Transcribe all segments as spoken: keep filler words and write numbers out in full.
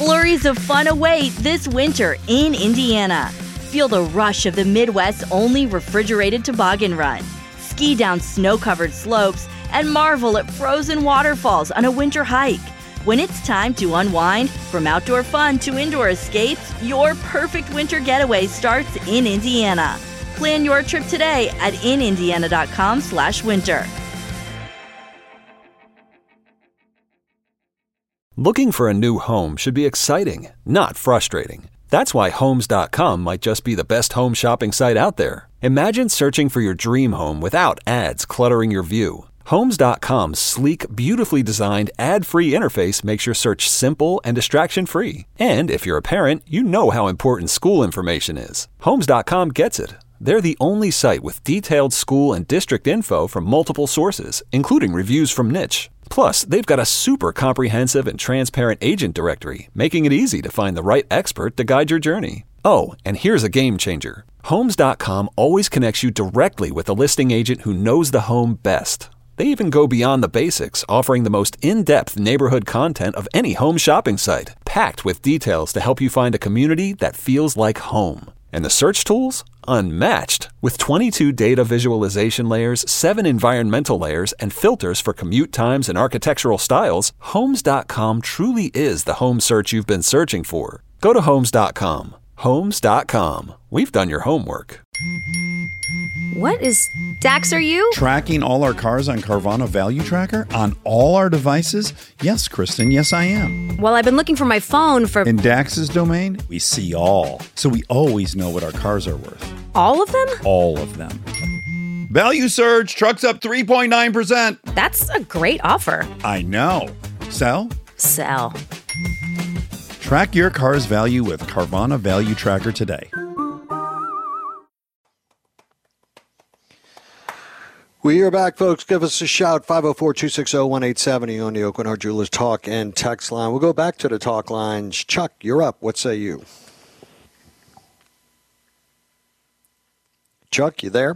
Flurries of fun await this winter in Indiana. Feel the rush of the Midwest's only refrigerated toboggan run. Ski down snow-covered slopes and marvel at frozen waterfalls on a winter hike. When it's time to unwind, from outdoor fun to indoor escapes, your perfect winter getaway starts in Indiana. Plan your trip today at in indiana dot com slash winter. Looking for a new home should be exciting, not frustrating. That's why Homes dot com might just be the best home shopping site out there. Imagine searching for your dream home without ads cluttering your view. Homes dot com's sleek, beautifully designed, ad-free interface makes your search simple and distraction-free. And if you're a parent, you know how important school information is. Homes dot com gets it. They're the only site with detailed school and district info from multiple sources, including reviews from Niche. Plus, they've got a super comprehensive and transparent agent directory, making it easy to find the right expert to guide your journey. Oh, and here's a game changer. Homes dot com always connects you directly with a listing agent who knows the home best. They even go beyond the basics, offering the most in-depth neighborhood content of any home shopping site, packed with details to help you find a community that feels like home. And the search tools? Unmatched. With twenty-two data visualization layers, seven environmental layers, and filters for commute times and architectural styles, Homes dot com truly is the home search you've been searching for. Go to Homes dot com. Homes dot com. We've done your homework. What is Dax, are you? Tracking all our cars on Carvana Value Tracker on all our devices? Yes, Kristen, yes I am. Well, I've been looking for my phone for... In Dax's domain, we see all. So we always know what our cars are worth. All of them? All of them. Value surge, trucks up three point nine percent. That's a great offer. I know. Sell? Sell. Track your car's value with Carvana Value Tracker today. We are back, folks. Give us a shout, five oh four, two six oh, one eight seven oh on the Aucoin Hart Jewelers talk and text line. We'll go back to the talk lines. Chuck, you're up. What say you? Chuck, you there?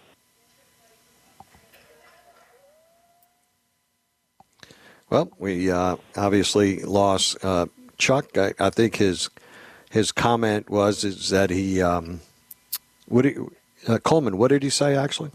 Well, we uh, obviously lost uh, Chuck. I, I think his his comment was is that he um, – what did, uh, Coleman, what did he say actually?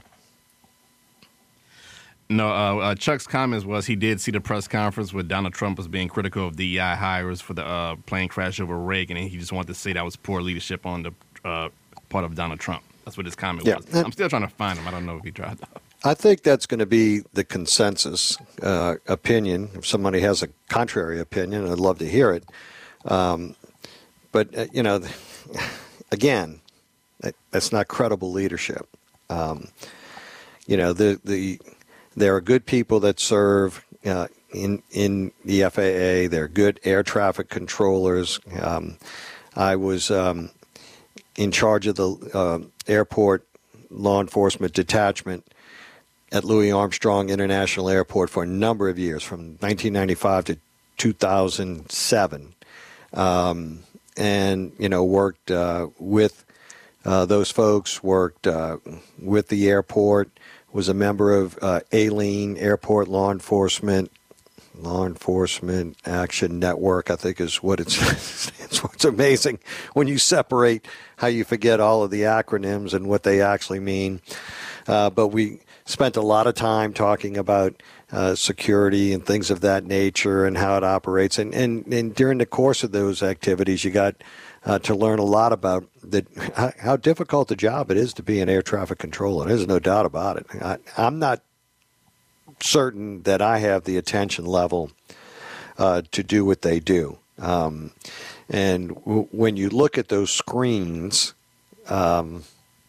No, uh, uh, Chuck's comments was he did see the press conference where Donald Trump was being critical of D E I hires for the uh, plane crash over Reagan, and he just wanted to say that was poor leadership on the uh, part of Donald Trump. That's what his comment yeah. was. I'm still trying to find him. I don't know if he dropped out. I think that's going to be the consensus uh, opinion. If somebody has a contrary opinion, I'd love to hear it. Um, but, uh, you know, again, that, that's not credible leadership. Um, you know, the the... There are good people that serve uh, in in the F A A. They're good air traffic controllers. Um, I was um, in charge of the uh, airport law enforcement detachment at Louis Armstrong International Airport for a number of years, from nineteen ninety-five to two thousand seven, um, and you know worked uh, with uh, those folks. Worked uh, with the airport. Was a member of uh, ALENE, Airport Law Enforcement, Law Enforcement Action Network, I think is what it's, it's what's amazing when you separate how you forget all of the acronyms and what they actually mean. Uh, but we spent a lot of time talking about uh, security and things of that nature and how it operates. And, and, and during the course of those activities, you got uh, to learn a lot about the, how, how difficult a job it is to be an air traffic controller. There's no doubt about it. I, I'm not certain that I have the attention level uh, to do what they do. Um, and w- when you look at those screens, um,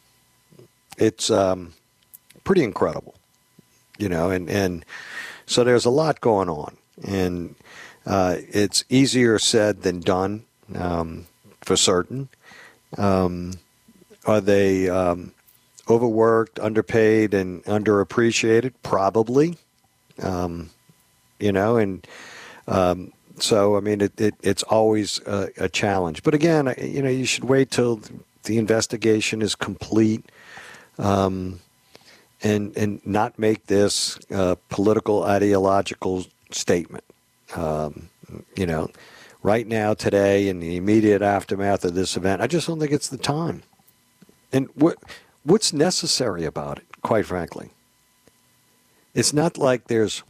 it's um, pretty incredible, you know, and, and so there's a lot going on. And uh, it's easier said than done, um, for certain. Um, are they um, overworked, underpaid, and underappreciated? Probably. Um, you know, and um, so, I mean, it, it, it's always a, a challenge. But again, you know, you should wait till the investigation is complete um, and, and not make this a political, ideological statement. Um, you know, right now, today, in the immediate aftermath of this event. I just don't think it's the time. And what what's necessary about it, quite frankly? It's not like there's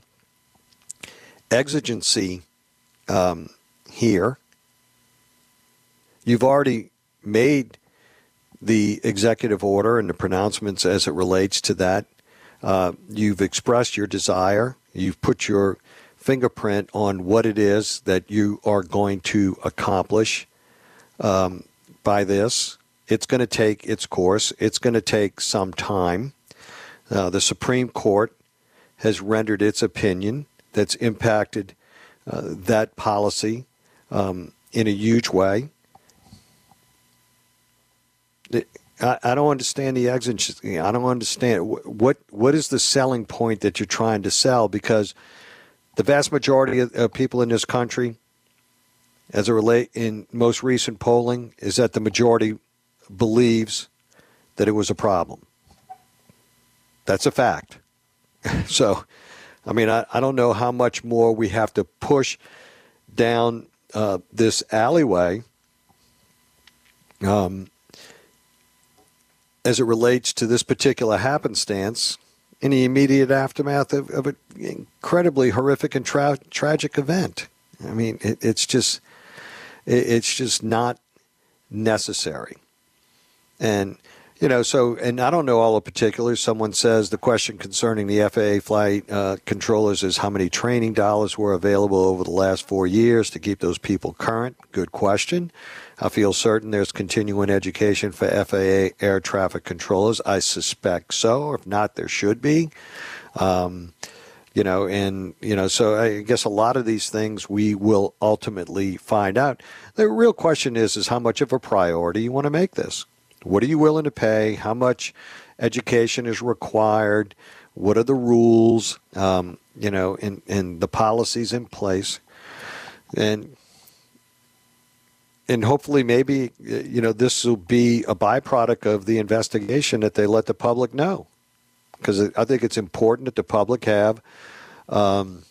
exigency um, here. You've already made the executive order and the pronouncements as it relates to that. Uh, you've expressed your desire. You've put your fingerprint on what it is that you are going to accomplish um, by this. It's going to take its course. It's going to take some time. Uh, the Supreme Court has rendered its opinion that's impacted uh, that policy um, in a huge way. I, I don't understand the exigency. I don't understand what what is the selling point that you're trying to sell, because the vast majority of, of people in this country, as it relate in most recent polling, is that the majority believes that it was a problem. That's a fact. So, I mean, I, I don't know how much more we have to push down uh, this alleyway um, as it relates to this particular happenstance in the immediate aftermath of, of an incredibly horrific and tra- tragic event. I mean, it, it's just it, it's just not necessary. And, you know, so, and I don't know all the particulars. Someone says the question concerning the F A A flight uh, controllers is how many training dollars were available over the last four years to keep those people current. Good question. I feel certain there's continuing education for F A A air traffic controllers. I suspect so. If not, there should be. Um, you know, and, you know, so I guess a lot of these things we will ultimately find out. The real question is, is how much of a priority you want to make this. What are you willing to pay? How much education is required? What are the rules, um, you know, and, and the policies in place? And and hopefully maybe, you know, this will be a byproduct of the investigation that they let the public know. Because I think it's important that the public have um,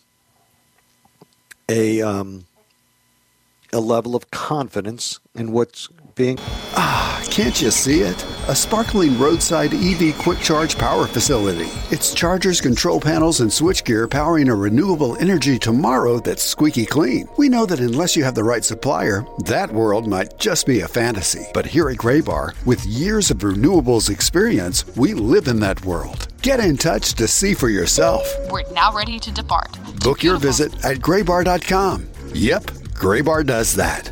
a um, a level of confidence in what's being. Ah, can't you see it? A sparkling roadside E V quick charge power facility. It's chargers, control panels, and switchgear powering a renewable energy tomorrow that's squeaky clean. We know that unless you have the right supplier, that world might just be a fantasy. But here at Graybar, with years of renewables experience, we live in that world. Get in touch to see for yourself. We're now ready to depart. Book your visit at graybar dot com. Yep, Graybar does that.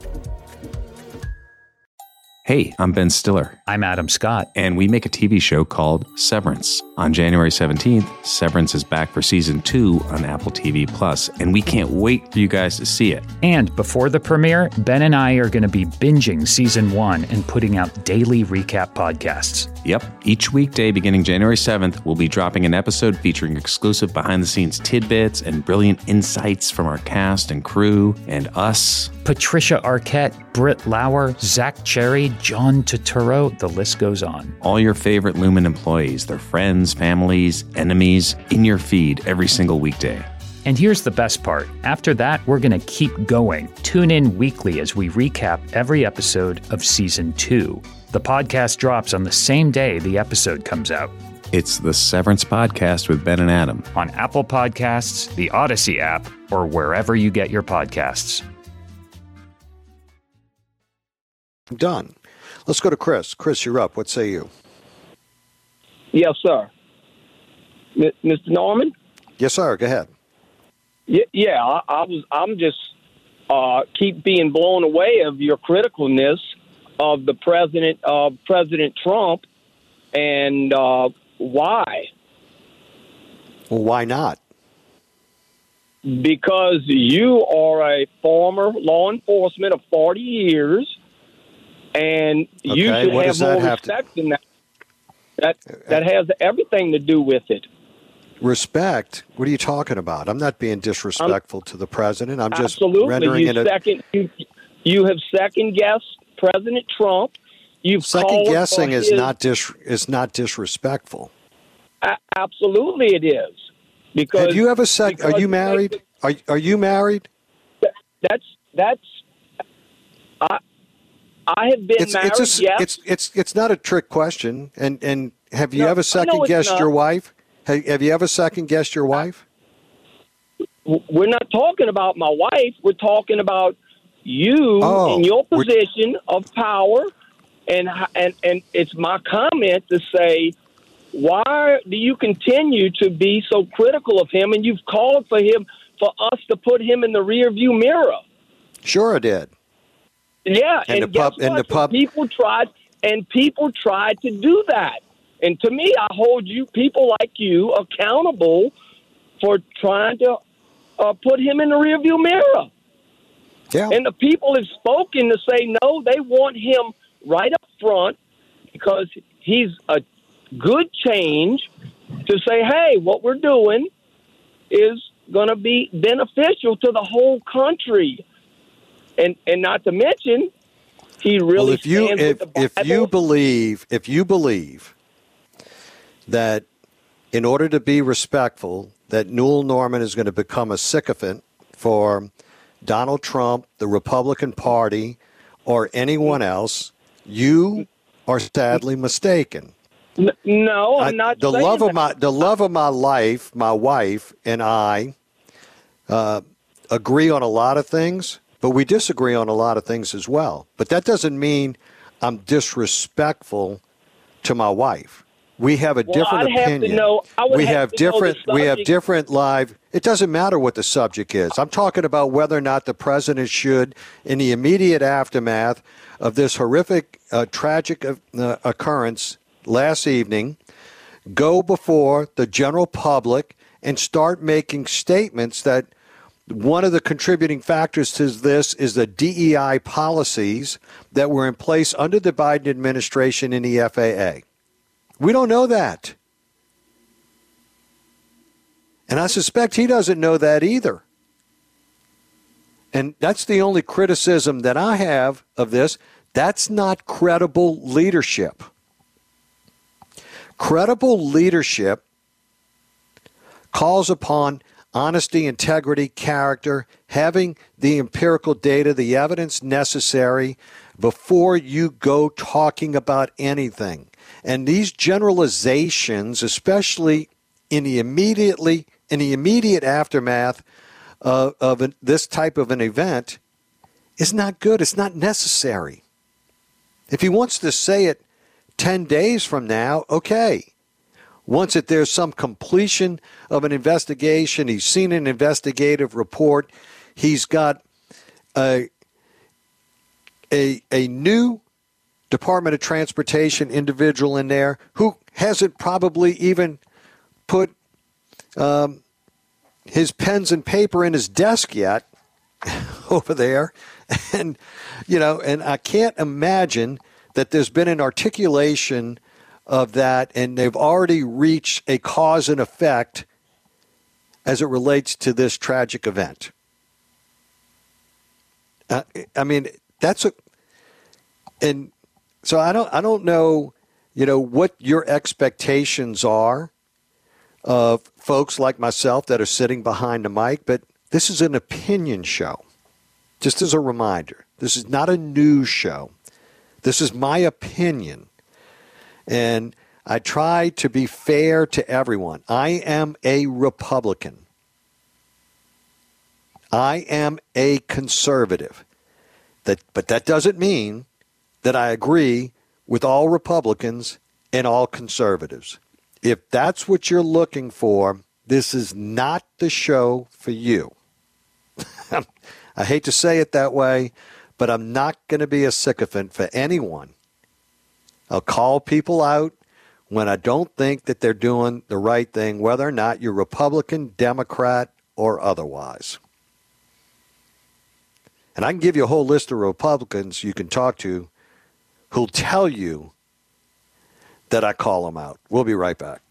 Hey, I'm Ben Stiller. I'm Adam Scott. And we make a T V show called Severance. On January seventeenth, Severance is back for season two on Apple T V Plus, and we can't wait for you guys to see it. And before the premiere, Ben and I are going to be binging season one and putting out daily recap podcasts. Yep. Each weekday beginning January seventh, we'll be dropping an episode featuring exclusive behind-the-scenes tidbits and brilliant insights from our cast and crew and us. Patricia Arquette, Britt Lauer, Zach Cherry, John Turturro, the list goes on. All your favorite Lumen employees, their friends, families, enemies, in your feed every single weekday. And here's the best part. After that, we're going to keep going. Tune in weekly as we recap every episode of season two. The podcast drops on the same day the episode comes out. It's the Severance Podcast with Ben and Adam. On Apple Podcasts, the Odyssey app, or wherever you get your podcasts. Done. Let's go to Chris. Chris, you're up. What say you? Yes, sir. M- Mister Norman? Yes, sir. Go ahead. Yeah, yeah I, I was. I'm just uh, keep being blown away of your criticalness of the president, uh, President Trump, and uh, why? Well, why not? Because you are a former law enforcement of forty years. And you okay, should what have does that more have respect to... than that. That that has everything to do with it. Respect? What are you talking about? I'm not being disrespectful I'm, to the president. I'm just absolutely. rendering you it. A... Second, you, you have second guessed President Trump. You've second guessing is his... not dis is not disrespectful. A- absolutely, it is. Because have you ever sec? Are you married? Are are you married? That's that's I I have been it's, married. It's, a, yes. it's it's it's not a trick question. And and have you No, ever I know second it's guessed not. your wife? Have, have you ever second guessed your wife? We're not talking about my wife. We're talking about you Oh, in your we're- position of power, and and and it's my comment to say, why do you continue to be so critical of him? And you've called for him for us to put him in the rearview mirror. Sure, I did. Yeah, And and, the pub- guess and what? the pub- people tried, and people tried to do that. And to me, I hold you people like you accountable for trying to uh, put him in the rearview mirror. Yeah. And the people have spoken to say no, they want him right up front because he's a good change to say, hey, what we're doing is going to be beneficial to the whole country. And and not to mention, he really well, if you stands if with the if Bible. you believe if you believe that in order to be respectful, that Newell Norman is going to become a sycophant for Donald Trump, the Republican Party, or anyone else, you are sadly mistaken. N- no, I'm I- not the saying love that. of my the love of my life, my wife and I uh, agree on a lot of things, but we disagree on a lot of things as well. But that doesn't mean I'm disrespectful to my wife. We have a Well, different I'd have to opinion. know- I would we have have to know the different. We have subject. different live. It doesn't matter what the subject is. I'm talking about whether or not the president should, in the immediate aftermath of this horrific, uh, tragic uh, occurrence last evening, go before the general public and start making statements that one of the contributing factors to this is the D E I policies that were in place under the Biden administration in the F A A. We don't know that. And I suspect he doesn't know that either. And that's the only criticism that I have of this. That's not credible leadership. Credible leadership calls upon honesty, integrity, character, having the empirical data, the evidence necessary before you go talking about anything. And these generalizations, especially in the immediately in the immediate aftermath of, of an, this type of an event, is not good. It's not necessary. If he wants to say it ten days from now, okay. Once that there's some completion of an investigation, he's seen an investigative report, he's got a a, a new Department of Transportation individual in there who hasn't probably even put um, his pens and paper in his desk yet over there. And, you know, and I can't imagine that there's been an articulation of that, and they've already reached a cause and effect as it relates to this tragic event. Uh, I mean, that's a, and so I don't, I don't know, you know, what your expectations are of folks like myself that are sitting behind the mic, but this is an opinion show. Just as a reminder, this is not a news show. This is my opinion. And I try to be fair to everyone. I am a Republican. I am a conservative. That, but that doesn't mean that I agree with all Republicans and all conservatives. If that's what you're looking for, this is not the show for you. I hate to say it that way, but I'm not going to be a sycophant for anyone. I'll call people out when I don't think that they're doing the right thing, whether or not you're Republican, Democrat, or otherwise. And I can give you a whole list of Republicans you can talk to who'll tell you that I call them out. We'll be right back.